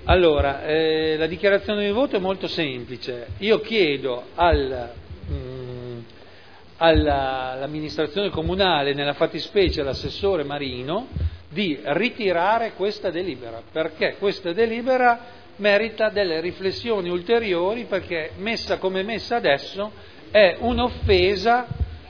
Allora, la dichiarazione di voto è molto semplice. Io chiedo all'amministrazione comunale, nella fattispecie all'assessore Marino, di ritirare questa delibera, perché questa delibera merita delle riflessioni ulteriori, perché messa come messa adesso è un'offesa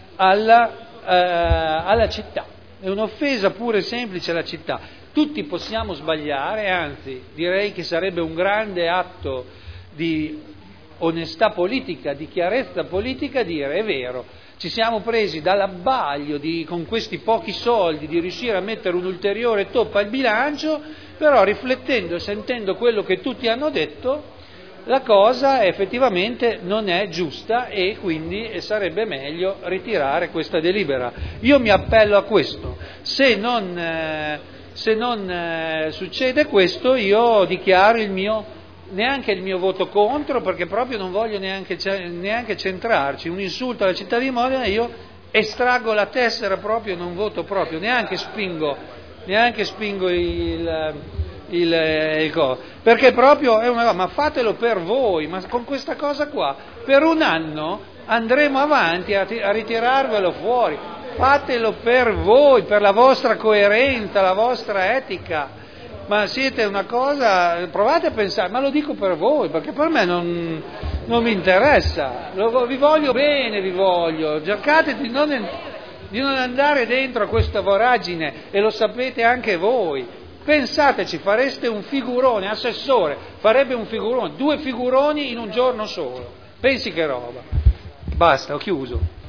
alla città, è un'offesa pura e semplice alla città. Tutti possiamo sbagliare, anzi direi che sarebbe un grande atto di onestà politica, di chiarezza politica dire: è vero, ci siamo presi dall'abbaglio con questi pochi soldi di riuscire a mettere un'ulteriore toppa al bilancio, però riflettendo e sentendo quello che tutti hanno detto, la cosa effettivamente non è giusta e quindi sarebbe meglio ritirare questa delibera. Io mi appello a questo. Se non succede questo, io dichiaro neanche il mio voto contro, perché proprio non voglio neanche centrarci. Un insulto alla città di Modena, io estraggo la tessera proprio, non voto proprio, neanche spingo perché proprio è una cosa, ma fatelo per voi, ma con questa cosa qua per un anno andremo avanti a ritirarvelo fuori. Fatelo per voi, per la vostra coerenza, la vostra etica, ma siete una cosa, provate a pensare, ma lo dico per voi, perché per me non mi interessa, vi voglio bene, cercate di non andare dentro a questa voragine, e lo sapete anche voi. Pensateci, fareste un figurone, assessore, farebbe un figurone, 2 figuroni in un giorno solo, pensi che roba. Basta, ho chiuso.